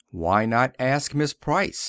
Why not ask Miss Price?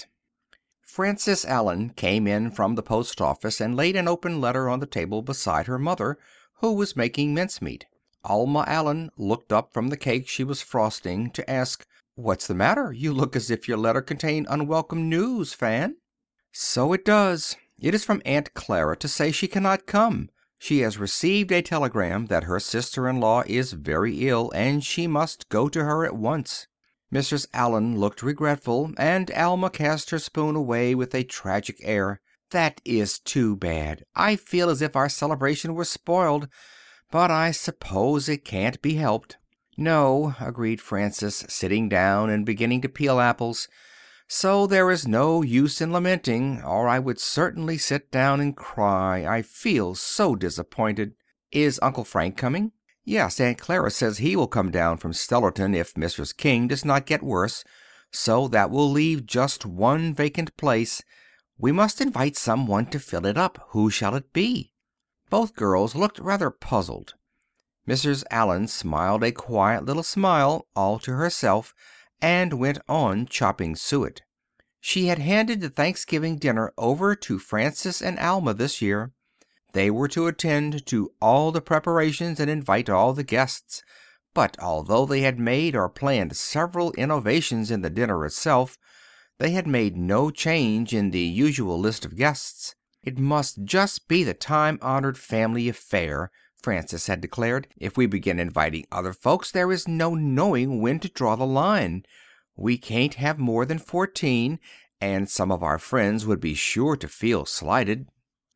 Frances Allen came in from the post office and laid an open letter on the table beside her mother, who was making mincemeat. Alma Allen looked up from the cake she was frosting to ask, "What's the matter? You look as if your letter contained unwelcome news, Fan." "So it does. It is from Aunt Clara to say she cannot come. She has received a telegram that her sister-in-law is very ill, and she must go to her at once." Mrs. Allen looked regretful, and Alma cast her spoon away with a tragic air. "That is too bad. I feel as if our celebration were spoiled, but I suppose it can't be helped." "No," agreed Frances, sitting down and beginning to peel apples. "So there is no use in lamenting, or I would certainly sit down and cry. I feel so disappointed. Is Uncle Frank coming?" "Yes, Aunt Clara says he will come down from Stellarton if Mrs. King does not get worse, so that will leave just one vacant place. We must invite some one to fill it up. Who shall it be?" Both girls looked rather puzzled. Mrs. Allen smiled a quiet little smile, all to herself, and went on chopping suet. She had handed the Thanksgiving dinner over to Frances and Alma this year. They were to attend to all the preparations and invite all the guests. But although they had made or planned several innovations in the dinner itself, they had made no change in the usual list of guests. "It must just be the time-honored family affair," Frances had declared. "If we begin inviting other folks, there is no knowing when to draw the line. We can't have more than 14, and some of our friends would be sure to feel slighted."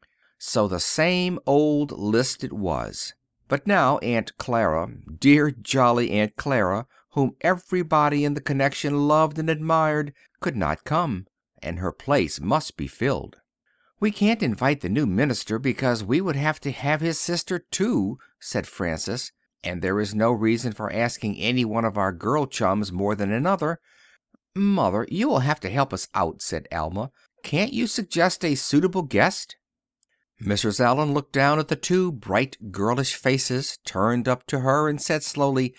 So the same old list it was. But now Aunt Clara, dear jolly Aunt Clara, whom everybody in the connection loved and admired, could not come, and her place must be filled. "We can't invite the new minister, because we would have to have his sister too," said Frances, "and there is no reason for asking any one of our girl chums more than another." "Mother, you will have to help us out," said Alma. "Can't you suggest a suitable guest?" Mrs. Allen looked down at the two bright girlish faces turned up to her and said slowly,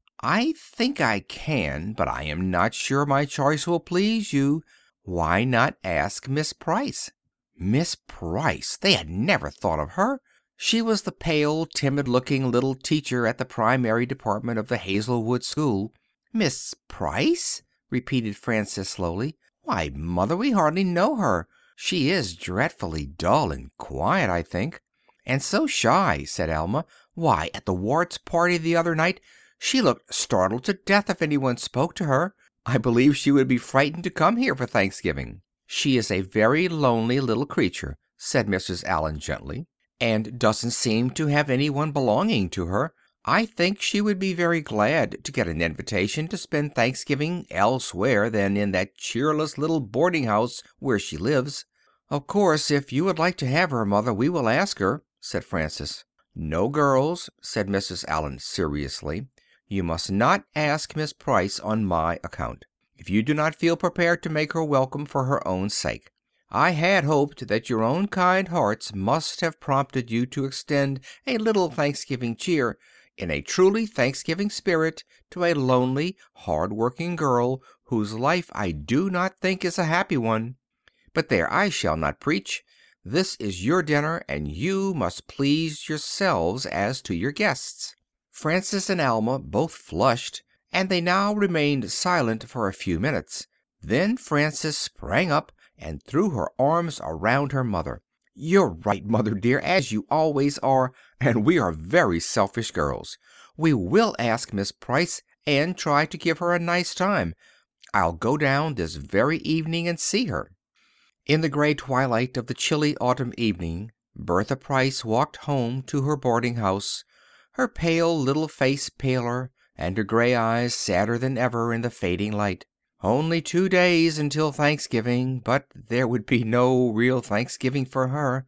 "I think I can, but I am not sure my choice will please you. Why not ask Miss Price?" Miss Price! They had never thought of her. She was the pale, timid-looking little teacher at the primary department of the Hazelwood School. "Miss Price?" repeated Frances slowly. "Why, Mother, we hardly know her. She is dreadfully dull and quiet, I think." "And so shy," said Alma. "Why, at the Wards' party the other night she looked startled to death if anyone spoke to her. I believe she would be frightened to come here for Thanksgiving." "She is a very lonely little creature," said Mrs. Allen gently, "and doesn't seem to have anyone belonging to her. I think she would be very glad to get an invitation to spend Thanksgiving elsewhere than in that cheerless little boarding house where she lives." "Of course, if you would like to have her, Mother, we will ask her," said Frances. "No, girls," said Mrs. Allen seriously, "you must not ask Miss Price on my account, if you do not feel prepared to make her welcome for her own sake. I had hoped that your own kind hearts must have prompted you to extend a little Thanksgiving cheer, in a truly Thanksgiving spirit, to a lonely, hard-working girl whose life I do not think is a happy one. But there, I shall not preach. This is your dinner, and you must please yourselves as to your guests." Frances and Alma both flushed, and they now remained silent for a few minutes. Then Frances sprang up and threw her arms around her mother. "You're right, Mother dear, as you always are, and we are very selfish girls. We will ask Miss Price and try to give her a nice time. I'll go down this very evening and see her." In the gray twilight of the chilly autumn evening, Bertha Price walked home to her boarding house, her pale little face paler, and her gray eyes sadder than ever in the fading light. Only 2 days until Thanksgiving, but there would be no real Thanksgiving for her.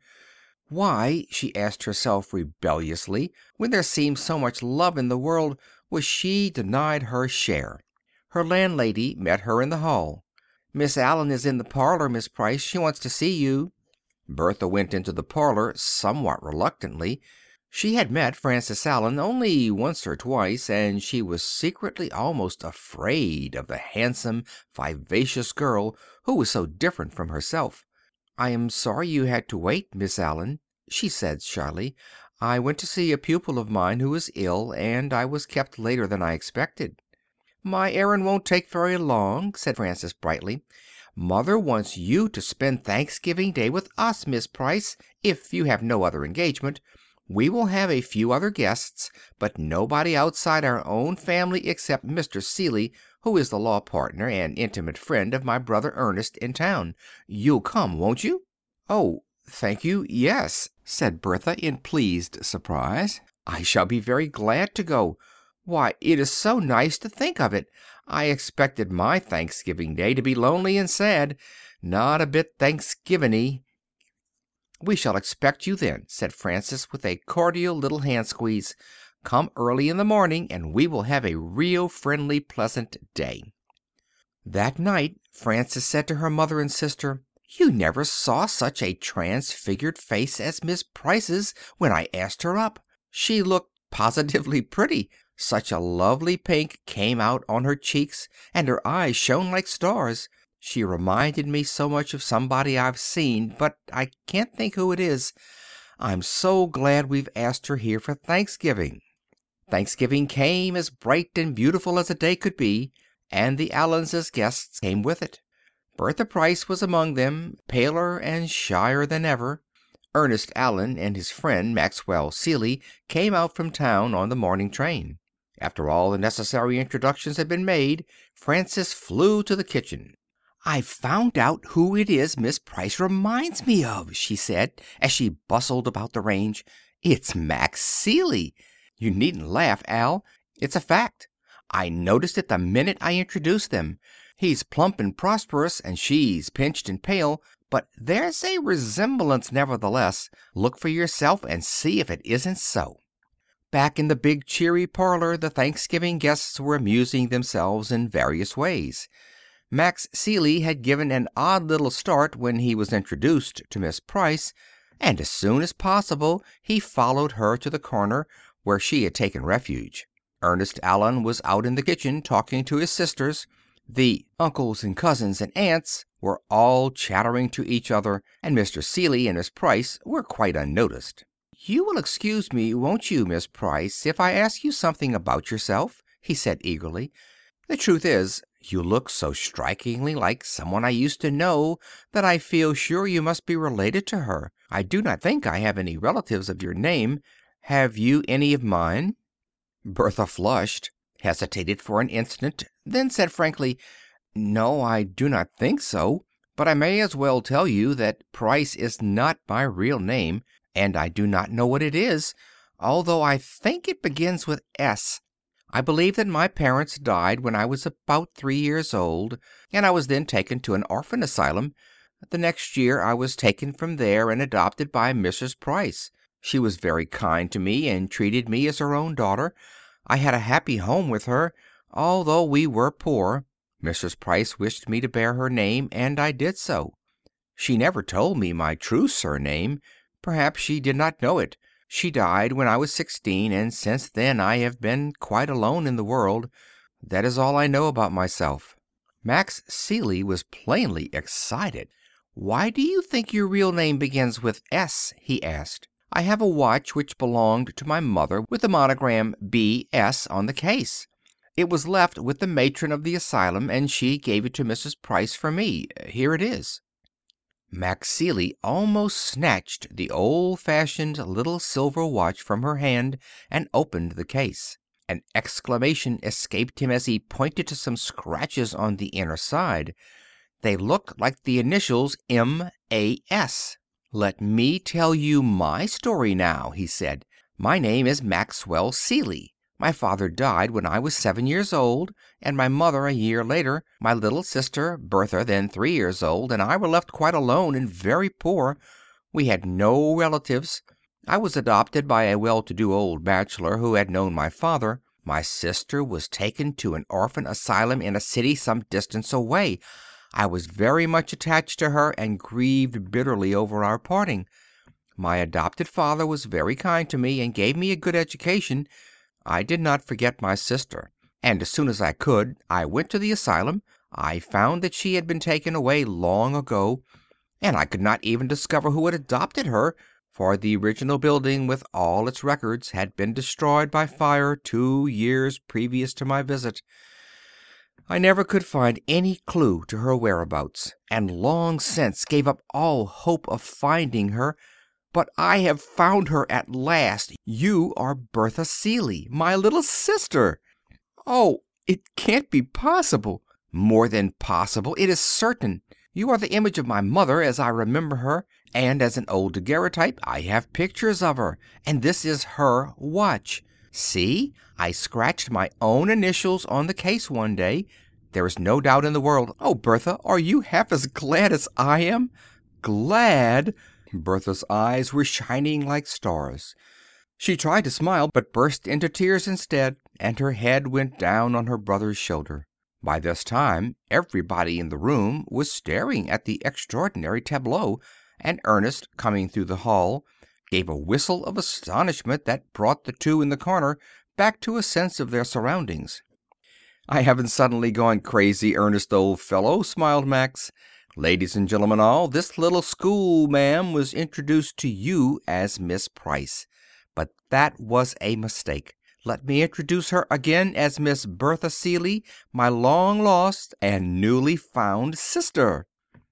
Why, she asked herself rebelliously, when there seemed so much love in the world, was she denied her share? Her landlady met her in the hall. "Miss Allen is in the parlor, Miss Price. She wants to see you." Bertha went into the parlor somewhat reluctantly. She had met Frances Allen only once or twice, and she was secretly almost afraid of the handsome, vivacious girl who was so different from herself. "I am sorry you had to wait, Miss Allen," she said shyly. "I went to see a pupil of mine who is ill, and I was kept later than I expected." "My errand won't take very long," said Frances brightly. "Mother wants you to spend Thanksgiving Day with us, Miss Price, if you have no other engagement. We will have a few other guests, but nobody outside our own family except Mr. Seeley, who is the law partner and intimate friend of my brother Ernest in town. You'll come, won't you?" "Oh, thank you, yes," said Bertha in pleased surprise. "I shall be very glad to go. Why, it is so nice to think of it. I expected my Thanksgiving Day to be lonely and sad. Not a bit Thanksgiving-y." "We shall expect you then," said Frances with a cordial little hand squeeze. "Come early in the morning and we will have a real friendly, pleasant day." That night Frances said to her mother and sister, "You never saw such a transfigured face as Miss Price's when I asked her up. She looked positively pretty. Such a lovely pink came out on her cheeks, and her eyes shone like stars. She reminded me so much of somebody I've seen, but I can't think who it is. I'm so glad we've asked her here for Thanksgiving." Thanksgiving came as bright and beautiful as a day could be, and the Allens as guests came with it. Bertha Price was among them, paler and shyer than ever. Ernest Allen and his friend Maxwell Seeley came out from town on the morning train. After all the necessary introductions had been made, Frances flew to the kitchen. "I've found out who it is Miss Price reminds me of," she said, as she bustled about the range. "It's Max Seeley. You needn't laugh, Al. It's a fact. I noticed it the minute I introduced them. He's plump and prosperous, and she's pinched and pale, but there's a resemblance nevertheless. Look for yourself and see if it isn't so." Back in the big cheery parlor the Thanksgiving guests were amusing themselves in various ways. Max Seeley had given an odd little start when he was introduced to Miss Price, and as soon as possible he followed her to the corner where she had taken refuge. Ernest Allen was out in the kitchen talking to his sisters. The uncles and cousins and aunts were all chattering to each other, and Mr. Seeley and Miss Price were quite unnoticed. "You will excuse me, won't you, Miss Price, if I ask you something about yourself?" he said eagerly. "The truth is, you look so strikingly like someone I used to know that I feel sure you must be related to her. I do not think I have any relatives of your name. Have you any of mine?" Bertha flushed, hesitated for an instant, then said frankly, "No, I do not think so. But I may as well tell you that Price is not my real name, and I do not know what it is, although I think it begins with S. I believe that my parents died when I was about 3 years old, and I was then taken to an orphan asylum. The next year I was taken from there and adopted by Mrs. Price. She was very kind to me and treated me as her own daughter. I had a happy home with her, although we were poor. Mrs. Price wished me to bear her name, and I did so. She never told me my true surname. Perhaps she did not know it. She died when I was 16, and since then I have been quite alone in the world. That is all I know about myself." Max Seeley was plainly excited. "Why do you think your real name begins with S?" he asked. "I have a watch which belonged to my mother with the monogram B.S. on the case. It was left with the matron of the asylum, and she gave it to Mrs. Price for me. Here it is." Max Seeley almost snatched the old-fashioned little silver watch from her hand and opened the case. An exclamation escaped him as he pointed to some scratches on the inner side. They looked like the initials M.A.S. "Let me tell you my story now," he said. "My name is Maxwell Seeley. My father died when I was 7 years old, and my mother a year later. My little sister, Bertha, then 3 years old, and I were left quite alone and very poor. We had no relatives. I was adopted by a well-to-do old bachelor who had known my father. My sister was taken to an orphan asylum in a city some distance away. I was very much attached to her and grieved bitterly over our parting. My adopted father was very kind to me and gave me a good education. I did not forget my sister, and as soon as I could I went to the asylum. I found that she had been taken away long ago, and I could not even discover who had adopted her, for the original building with all its records had been destroyed by fire 2 years previous to my visit. I never could find any clue to her whereabouts, and long since gave up all hope of finding her. But I have found her at last. You are Bertha Seeley, my little sister. Oh, it can't be possible. More than possible, it is certain. You are the image of my mother as I remember her, and as an old daguerreotype I have pictures of her, and this is her watch. See, I scratched my own initials on the case one day. There is no doubt in the world. Oh, Bertha, are you half as glad as I am? Glad? Bertha's eyes were shining like stars. She tried to smile, but burst into tears instead, and her head went down on her brother's shoulder. By this time everybody in the room was staring at the extraordinary tableau, and Ernest, coming through the hall, gave a whistle of astonishment that brought the two in the corner back to a sense of their surroundings. "I haven't suddenly gone crazy, Ernest, old fellow," smiled Max. "Ladies and gentlemen all, this little schoolma'am was introduced to you as Miss Price, but that was a mistake. Let me introduce her again as Miss Bertha Seeley, my long-lost and newly found sister."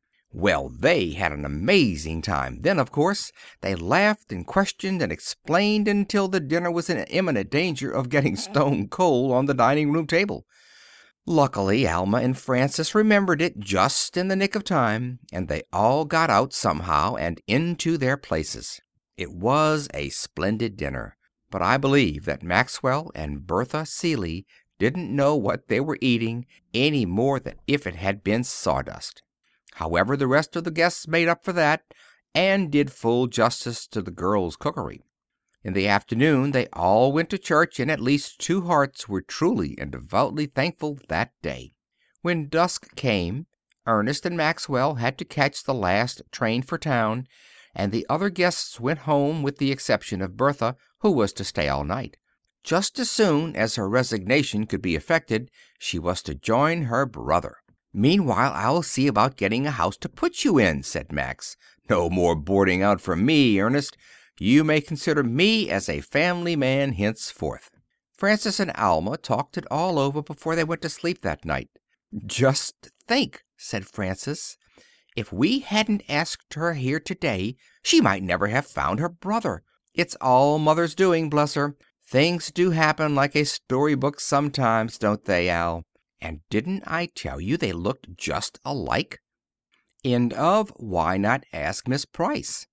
Well, they had an amazing time then, of course. They laughed and questioned and explained until the dinner was in imminent danger of getting stone cold on the dining-room table. Luckily, Alma and Frances remembered it just in the nick of time, and they all got out somehow and into their places. It was a splendid dinner, but I believe that Maxwell and Bertha Seeley didn't know what they were eating any more than if it had been sawdust. However, the rest of the guests made up for that, and did full justice to the girls' cookery. In the afternoon they all went to church, and at least 2 hearts were truly and devoutly thankful that day. When dusk came, Ernest and Maxwell had to catch the last train for town, and the other guests went home with the exception of Bertha, who was to stay all night. Just as soon as her resignation could be effected, she was to join her brother. "Meanwhile, I'll see about getting a house to put you in," said Max. "No more boarding out for me, Ernest. You may consider me as a family man henceforth." Frances and Alma talked it all over before they went to sleep that night. "Just think," said Frances, "if we hadn't asked her here today, she might never have found her brother. It's all Mother's doing, bless her. Things do happen like a storybook sometimes, don't they, Al? And didn't I tell you they looked just alike?" End of Why Not Ask Miss Price,